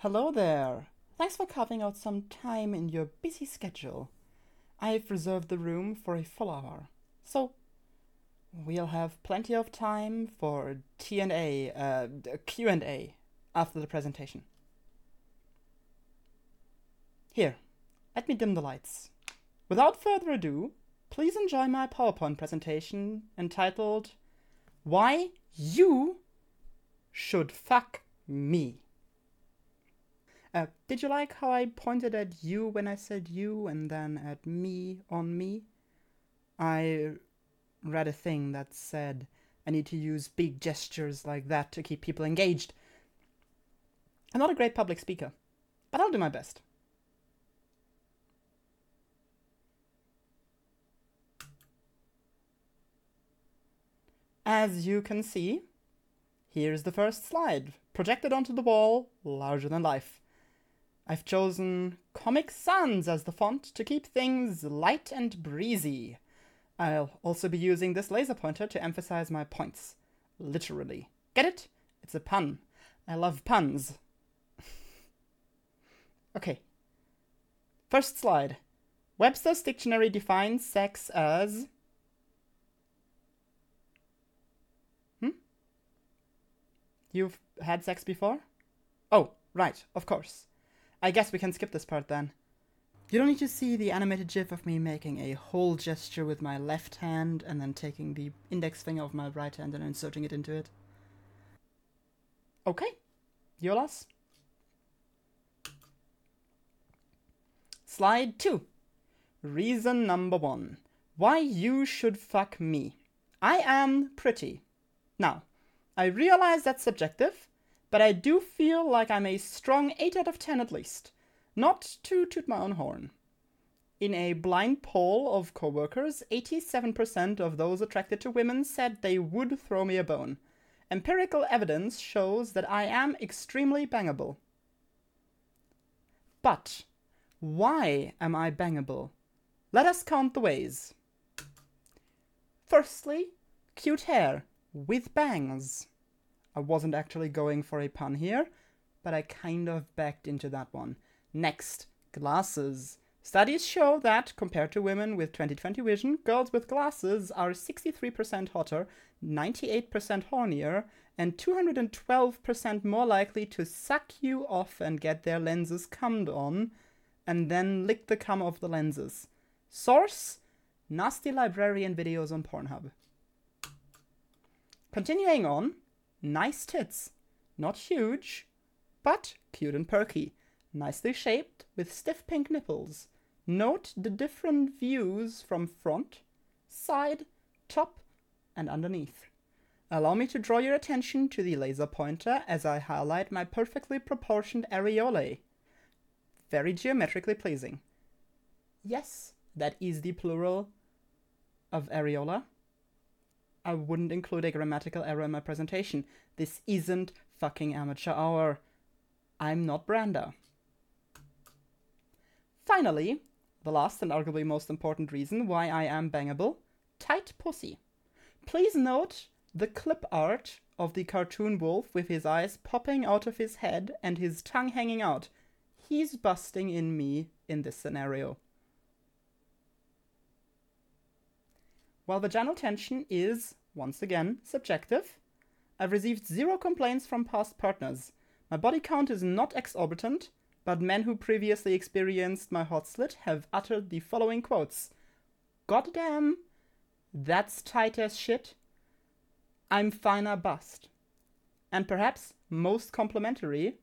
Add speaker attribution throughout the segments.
Speaker 1: Hello there. Thanks for carving out some time in your busy schedule. I've reserved the room for a full hour. So, we'll have plenty of time for Q&A after the presentation. Here, let me dim the lights. Without further ado, please enjoy my PowerPoint presentation entitled Why You Should Fuck Me. Did you like how I pointed at you when I said you and then at me on me? I read a thing that said I need to use big gestures like that to keep people engaged. I'm not a great public speaker, but I'll do my best. As you can see, here's the first slide, projected onto the wall, larger than life. I've chosen Comic Sans as the font to keep things light and breezy. I'll also be using this laser pointer to emphasize my points. Literally. Get it? It's a pun. I love puns. Okay. First slide. Webster's Dictionary defines sex as... You've had sex before? Oh, right, of course. I guess we can skip this part then. You don't need to see the animated gif of me making a whole gesture with my left hand and then taking the index finger of my right hand and inserting it into it. Okay, Yolas. Slide 2. Reason number 1. Why you should fuck me. I am pretty. Now, I realize that's subjective, but I do feel like I'm a strong 8 out of 10 at least. Not to toot my own horn. In a blind poll of coworkers, 87% of those attracted to women said they would throw me a bone. Empirical evidence shows that I am extremely bangable. But why am I bangable? Let us count the ways. Firstly, cute hair with bangs. I wasn't actually going for a pun here, but I kind of backed into that one. Next, glasses. Studies show that, compared to women with 20/20 vision, girls with glasses are 63% hotter, 98% hornier, and 212% more likely to suck you off and get their lenses cummed on, and then lick the cum of the lenses. Source? Nasty librarian videos on Pornhub. Continuing on, nice tits. Not huge, but cute and perky. Nicely shaped, with stiff pink nipples. Note the different views from front, side, top, and underneath. Allow me to draw your attention to the laser pointer as I highlight my perfectly proportioned areolae. Very geometrically pleasing. Yes, that is the plural of areola. I wouldn't include a grammatical error in my presentation. This isn't fucking amateur hour. I'm not Branda. Finally, the last and arguably most important reason why I am bangable, tight pussy. Please note the clip art of the cartoon wolf with his eyes popping out of his head and his tongue hanging out. He's busting in me in this scenario. While vaginal tension is, once again, subjective, I've received 0 complaints from past partners. My body count is not exorbitant, but men who previously experienced my hot slit have uttered the following quotes. Goddamn, that's tight as shit. I'm finer bust. And perhaps most complimentary,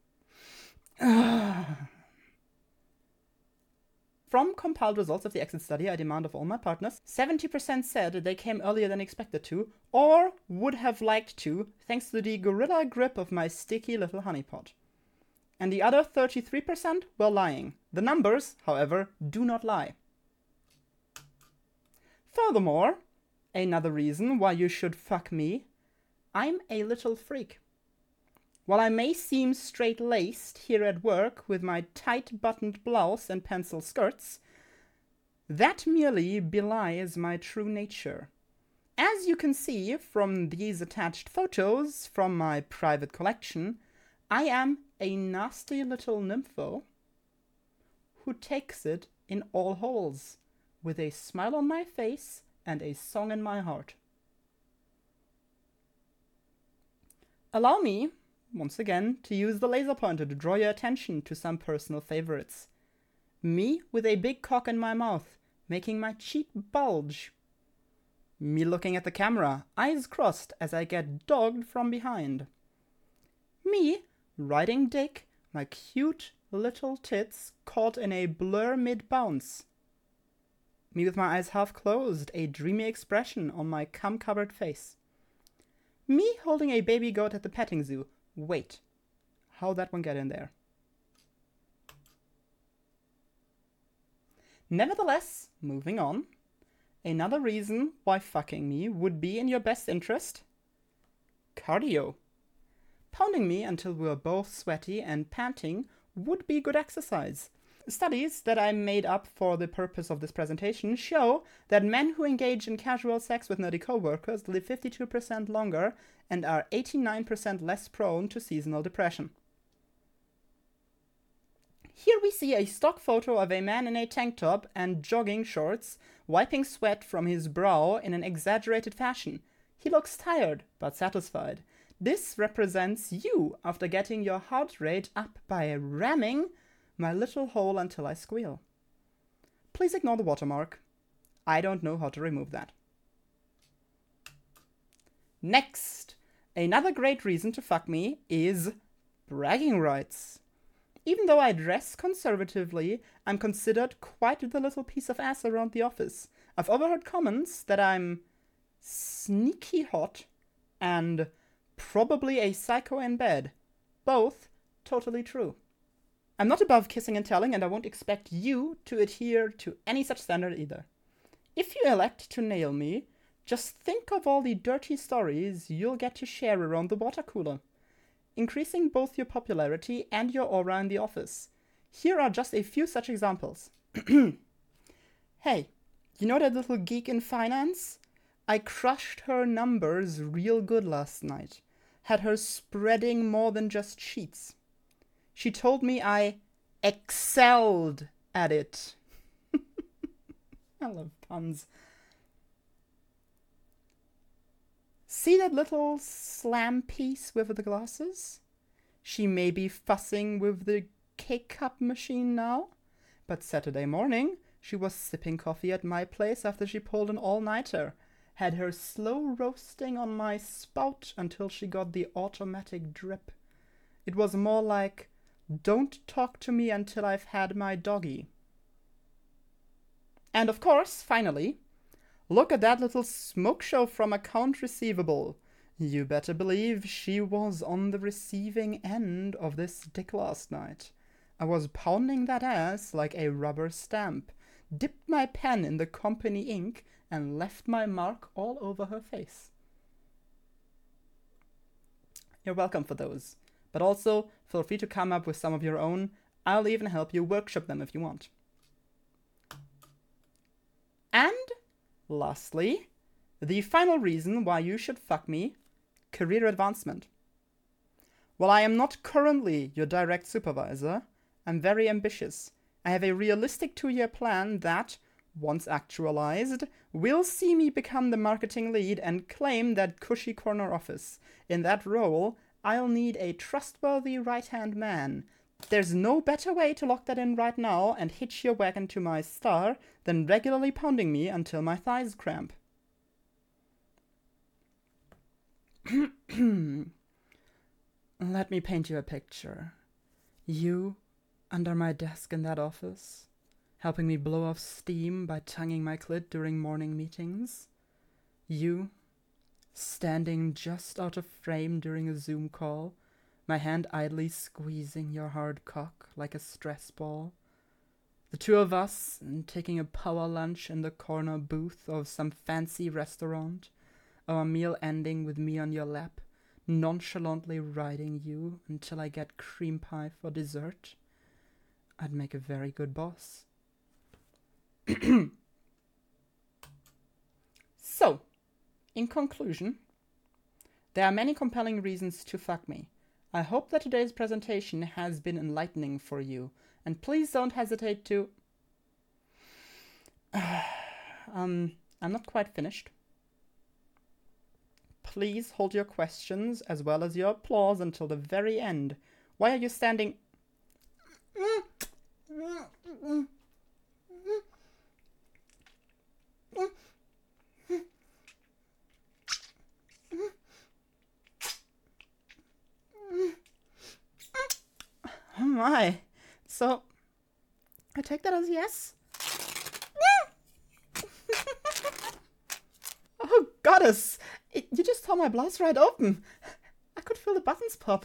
Speaker 1: from compiled results of the exit study I demand of all my partners, 70% said they came earlier than expected to, or would have liked to, thanks to the gorilla grip of my sticky little honeypot. And the other 33% were lying. The numbers, however, do not lie. Furthermore, another reason why you should fuck me, I'm a little freak. While I may seem straight-laced here at work with my tight-buttoned blouse and pencil skirts, that merely belies my true nature. As you can see from these attached photos from my private collection, I am a nasty little nympho who takes it in all holes, with a smile on my face and a song in my heart. Allow me, once again, to use the laser pointer to draw your attention to some personal favorites. Me with a big cock in my mouth, making my cheek bulge. Me looking at the camera, eyes crossed as I get dogged from behind. Me riding dick, my cute little tits caught in a blur mid-bounce. Me with my eyes half closed, a dreamy expression on my cum-covered face. Me holding a baby goat at the petting zoo. Wait, how'd that one get in there? Nevertheless, moving on. Another reason why fucking me would be in your best interest? Cardio. Pounding me until we were both sweaty and panting would be good exercise. Studies that I made up for the purpose of this presentation show that men who engage in casual sex with nerdy coworkers live 52% longer and are 89% less prone to seasonal depression. Here we see a stock photo of a man in a tank top and jogging shorts, wiping sweat from his brow in an exaggerated fashion. He looks tired, but satisfied. This represents you after getting your heart rate up by ramming my little hole until I squeal. Please ignore the watermark. I don't know how to remove that. Next, another great reason to fuck me is bragging rights. Even though I dress conservatively, I'm considered quite the little piece of ass around the office. I've overheard comments that I'm sneaky hot and probably a psycho in bed. Both totally true. I'm not above kissing and telling, and I won't expect you to adhere to any such standard either. If you elect to nail me, just think of all the dirty stories you'll get to share around the water cooler, increasing both your popularity and your aura in the office. Here are just a few such examples. Hey, you know that little geek in finance? I crushed her numbers real good last night. Had her spreading more than just sheets. She told me I excelled at it. I love puns. See that little slam piece with the glasses? She may be fussing with the K-cup machine now, but Saturday morning she was sipping coffee at my place after she pulled an all-nighter. Had her slow roasting on my spout until she got the automatic drip. It was more like, don't talk to me until I've had my doggy. And of course, finally, look at that little smoke show from Account Receivable. You better believe she was on the receiving end of this dick last night. I was pounding that ass like a rubber stamp, dipped my pen in the company ink, and left my mark all over her face. You're welcome for those, but also feel free to come up with some of your own. I'll even help you workshop them if you want. And lastly, the final reason why you should fuck me, career advancement. While I am not currently your direct supervisor, I'm very ambitious. I have a realistic 2-year plan that, once actualized, will see me become the marketing lead and claim that cushy corner office. In that role, I'll need a trustworthy right-hand man. There's no better way to lock that in right now and hitch your wagon to my star than regularly pounding me until my thighs cramp. Let me paint you a picture. You, under my desk in that office, helping me blow off steam by tonguing my clit during morning meetings. You, standing just out of frame during a Zoom call, my hand idly squeezing your hard cock like a stress ball. The two of us taking a power lunch in the corner booth of some fancy restaurant, our meal ending with me on your lap, nonchalantly riding you until I get cream pie for dessert. I'd make a very good boss. So, in conclusion, there are many compelling reasons to fuck me. I hope that today's presentation has been enlightening for you, and please don't hesitate to... I'm not quite finished. Please hold your questions as well as your applause until the very end. Why are you standing... Oh my. So, I take that as yes? Oh, goddess! You just tore my blouse right open. I could feel the buttons pop.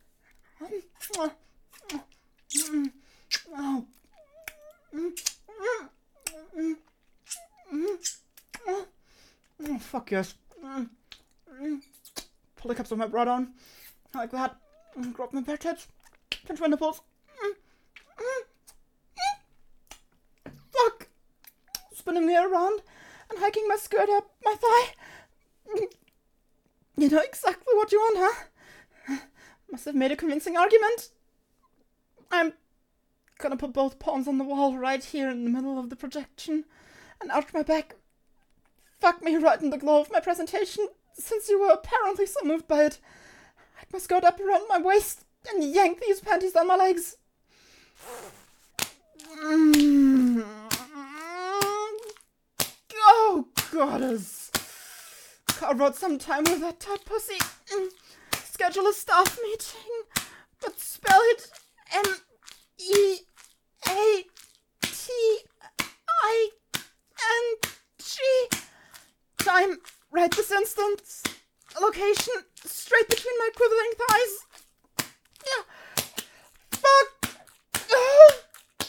Speaker 1: Oh, fuck yes. Pull the cups of my bra down. Like that. Grab my bare tits. Pinch my nipples. Fuck! Spinning me around and hiking my skirt up my thigh. You know exactly what you want, huh? Must have made a convincing argument. I'm gonna put both palms on the wall right here in the middle of the projection and arch my back. Fuck me right in the glow of my presentation, since you were apparently so moved by it. Hike my skirt up around my waist and yank these panties down my legs. Oh, goddess. Carve out some time with that tight pussy. Schedule a staff meeting, but spell it MEATIING. Time, right this instant. Location, straight between my quivering thighs. Yeah. Fuck. Oh.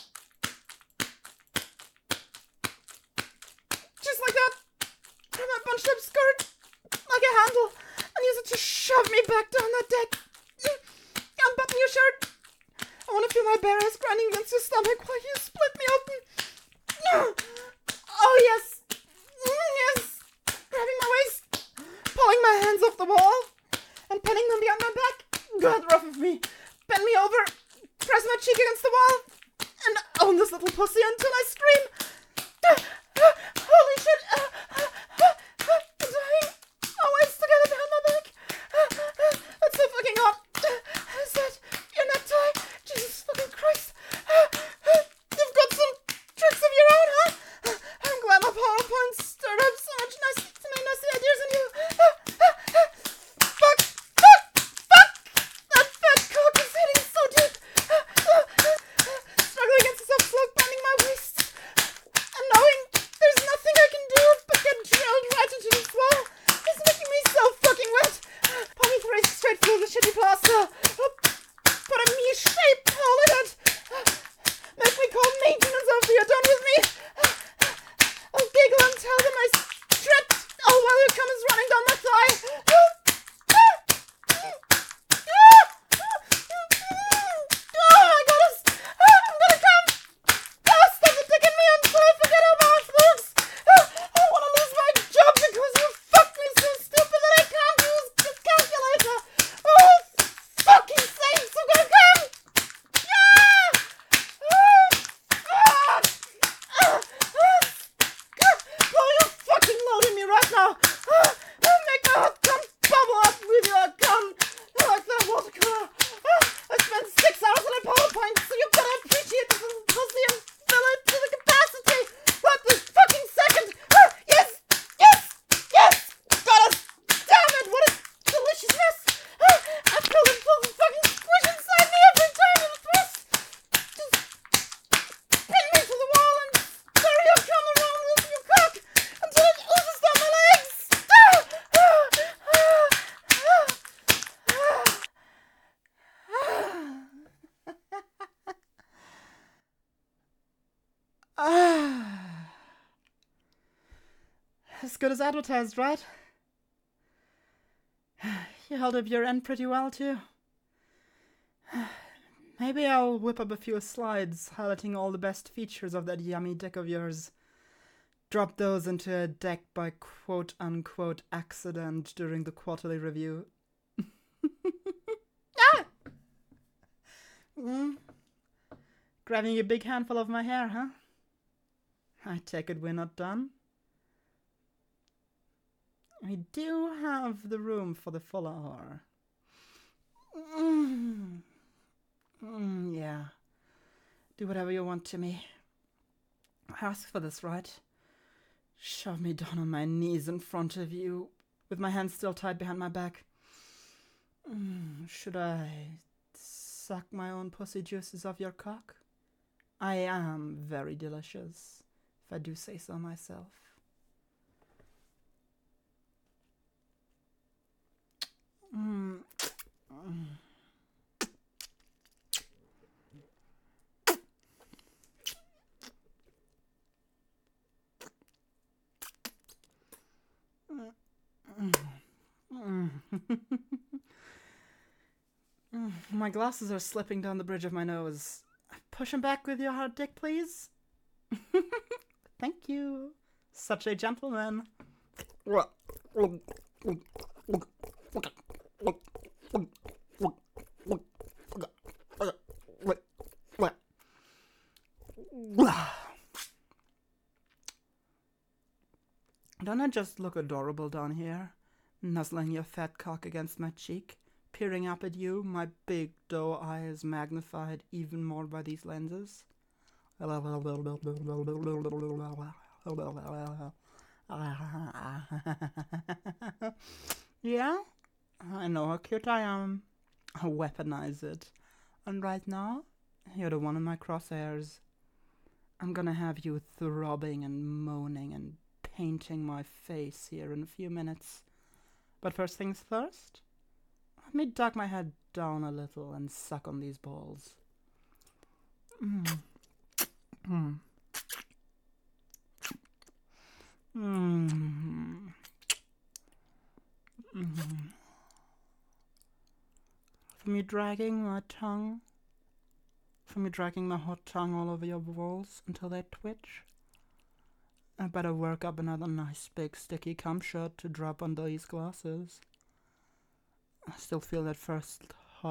Speaker 1: Just like that. Grab my bunched up skirt like a handle and use it to shove me back down that deck. Unbutton your shirt. I want to feel my bare ass grinding against your stomach while you split me open. Oh yes. Yes. Grabbing my waist, pulling my hands off the wall, and pinning them behind my back. God, rough of me. Bend me over, press my cheek against the wall, and own this little pussy until I scream. Holy shit. I'm dying. Our waist together behind my back. That's so fucking hot. Is that your necktie? Jesus fucking Christ. You've got some tricks of your own, huh? I'm glad my PowerPoint stirred up so much nasty ideas in you. Fuck! That fat cock is hitting so deep. Struggling against the soft slope, bending my waist. And knowing there's nothing I can do but get drilled right into this wall is making me so fucking wet. Pull me through straight through the shitty plaster. Putting me shape, all of it. Make me call maintenance after you're done with me. I'll giggle and tell them I stripped all while your cum is running down my thigh. Oh my goodness! I'm gonna come! Stop sticking me until I forget how my mouth looks! I wanna lose my job because you fucked me so stupid that I can't use the calculator! Oh, fucking saints! I'm gonna come! Yeah! Oh, you're fucking loading me right now! Make my hot cum bubble up with your cum like that watercolor! I spent 6 hours on a PowerPoint, so you better appreciate this little pussy and fill it to the capacity! Right this fucking second! Yes! Yes! Yes! Got us! Damn it! What a deliciousness! I feel the full fucking squish inside me every time you twist! Just pin me to the wall and stir your cum around with your cock until it oozes down my legs! As good as advertised, right? You held up your end pretty well, too. Maybe I'll whip up a few slides highlighting all the best features of that yummy dick of yours. Drop those into a deck by quote-unquote accident during the quarterly review. Ah! Mm? Grabbing a big handful of my hair, huh? I take it we're not done. We do have the room for the full hour. Yeah. Do whatever you want to me. I asked for this, right? Shove me down on my knees in front of you, with my hands still tied behind my back. Should I suck my own pussy juices off your cock? I am very delicious, if I do say so myself. My glasses are slipping down the bridge of my nose. Push him back with your hard dick, please. Thank you. Such a gentleman. Don't I just look adorable down here? Nuzzling your fat cock against my cheek, peering up at you, my big doe eyes magnified even more by these lenses. Yeah? I know how cute I am. I'll weaponize it. And right now, you're the one in my crosshairs. I'm gonna have you throbbing and moaning and painting my face here in a few minutes. But first things first, let me duck my head down a little and suck on these balls. From you dragging my tongue, from you dragging my hot tongue all over your balls until they twitch. I better work up another nice big sticky cum shot to drop on these glasses. I still feel that first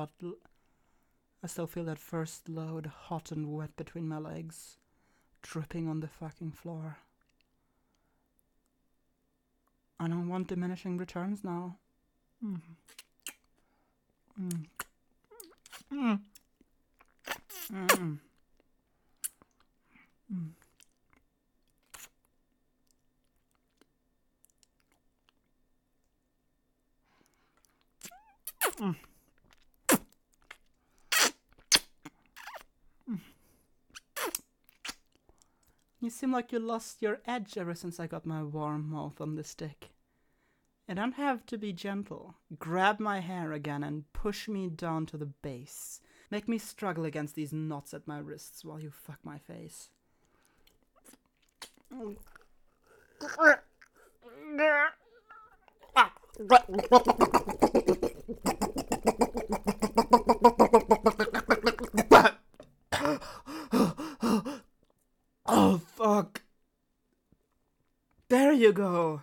Speaker 1: load hot and wet between my legs, dripping on the fucking floor. I don't want diminishing returns now. You seem like you lost your edge ever since I got my warm mouth on the stick. You don't have to be gentle. Grab my hair again and push me down to the base. Make me struggle against these knots at my wrists while you fuck my face. Oh, fuck. There you go.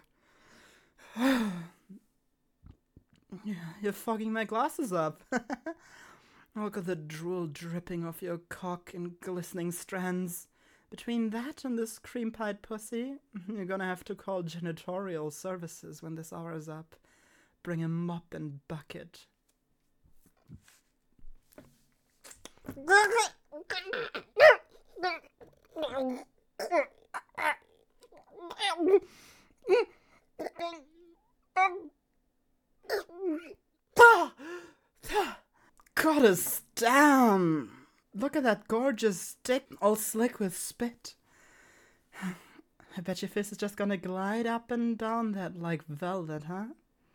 Speaker 1: You're fogging my glasses up. Look at the drool dripping off your cock in glistening strands. Between that and this cream-pied pussy, you're gonna have to call janitorial services when this hour is up. Bring a mop and bucket. Goddess damn! Look at that gorgeous dick, all slick with spit. I bet your fist is just gonna glide up and down that like velvet, huh?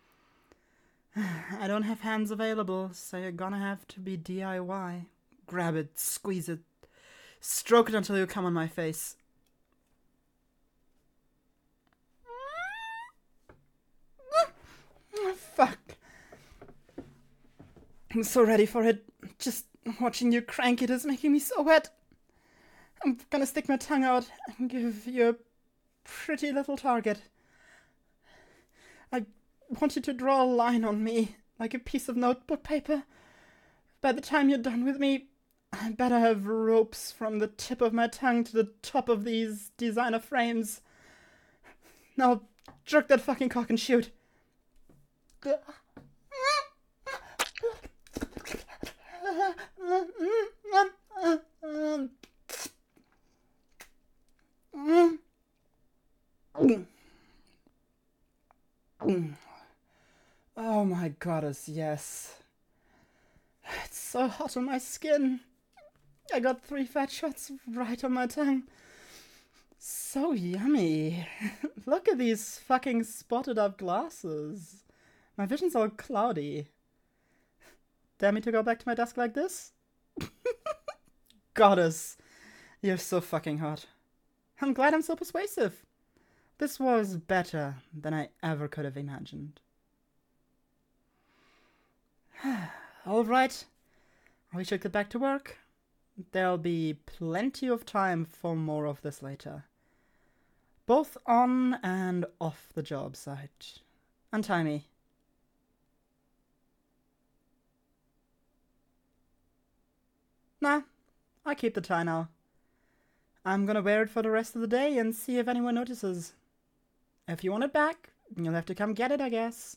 Speaker 1: I don't have hands available, so you're gonna have to be DIY. Grab it, squeeze it, stroke it until you come on my face. Fuck. I'm so ready for it. Just watching you crank it is making me so wet. I'm gonna stick my tongue out and give you a pretty little target. I want you to draw a line on me, like a piece of notebook paper. By the time you're done with me, I better have ropes from the tip of my tongue to the top of these designer frames. Now, jerk that fucking cock and shoot. Oh my goddess, yes. It's so hot on my skin. I got 3 fat shots right on my tongue. So yummy. Look at these fucking spotted up glasses. My vision's all cloudy. Dare me to go back to my desk like this? Goddess, you're so fucking hot. I'm glad I'm so persuasive. This was better than I ever could have imagined. Alright, we should get back to work. There'll be plenty of time for more of this later. Both on and off the job site. Untie me. Nah, I keep the tie now. I'm gonna wear it for the rest of the day and see if anyone notices. If you want it back, you'll have to come get it, I guess.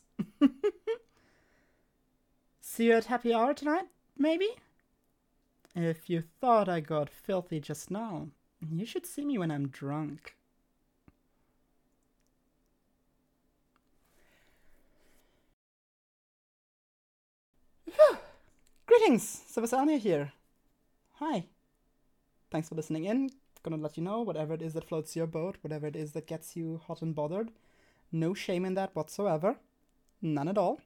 Speaker 1: See you at happy hour tonight, maybe? If you thought I got filthy just now, you should see me when I'm drunk. Greetings, Service Alnia here. Hi. Thanks for listening in. Gonna let you know whatever it is that floats your boat, whatever it is that gets you hot and bothered. No shame in that whatsoever. None at all.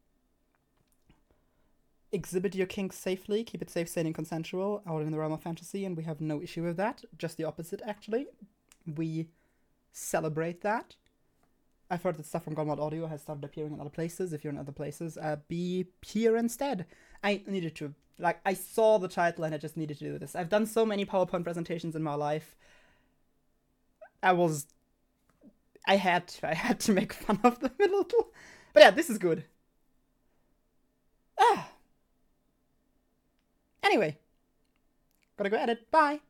Speaker 1: Exhibit your kink safely, keep it safe, sane, and consensual, out in the realm of fantasy, and we have no issue with that. Just the opposite, actually. We celebrate that. I've heard that stuff from Gunwald Audio has started appearing in other places. If you're in other places, be here instead. I needed to. Like, I saw the title and I just needed to do this. I've done so many PowerPoint presentations in my life. I had to make fun of them a little. But yeah, this is good. Anyway. Gotta go edit. Bye.